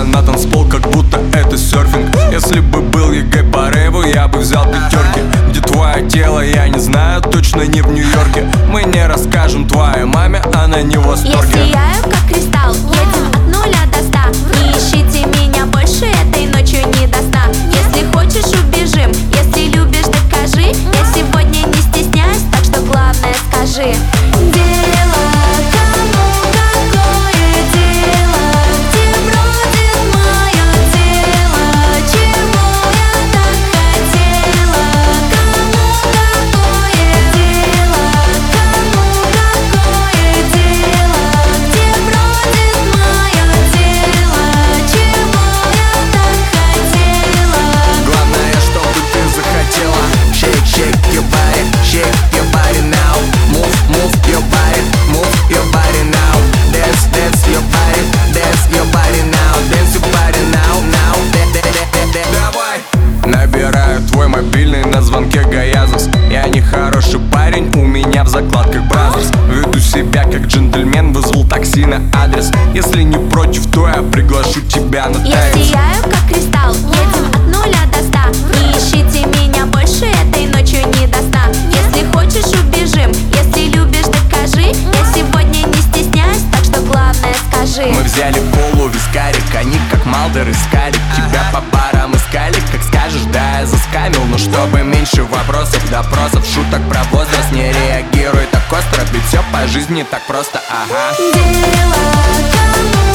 Танцуя на танцпол, как будто это серфинг. Если бы был ЕГЭ по рэву, я бы взял пятерки. Где твое тело, я не знаю, точно не в Нью-Йорке. Мы не расскажем твоей маме, она не в восторге. Я сияю, как кристалл, едем от 0 до 100. Не ищите меня больше, этой ночью не до сна. Если хочешь, убежим, если любишь, докажи. Я сегодня не стесняюсь, так что главное скажи. Дело, кому какое дело, где бродит мое тело, чего я так хотела. Кому какое дело, кому какое дело, где бродит мое тело, чего я так хотела. Главное, чтобы ты захотела. Shake, shake your body, shake your body now. Move, move your body, move your body now. Dance, dance your body, dance your body now. Dance your body now, now. Давай! Набираю твой мобильный, на звонке Гаязовс. Я не хороший парень, у меня в закладках Бразерс. Веду себя как джентльмен, вызвал такси на адрес. Если не против, то я приглашу тебя на Я танец. сияю, как кристалл, едем от 0 до 100. Не ищите меня больше, этой ночью не до сна. Если хочешь, убежим, если любишь, докажи. Я сегодня не стесняюсь, так что главное скажи. Мы взяли полу вискарик, они как Малдер искали. Тебя по парам искали, как скажешь, да, я заскамил. Но чтобы меньше вопросов, допросов, шуток про возраст. Не реагируй так остро, ведь все по жизни так просто, ага. Дело, кому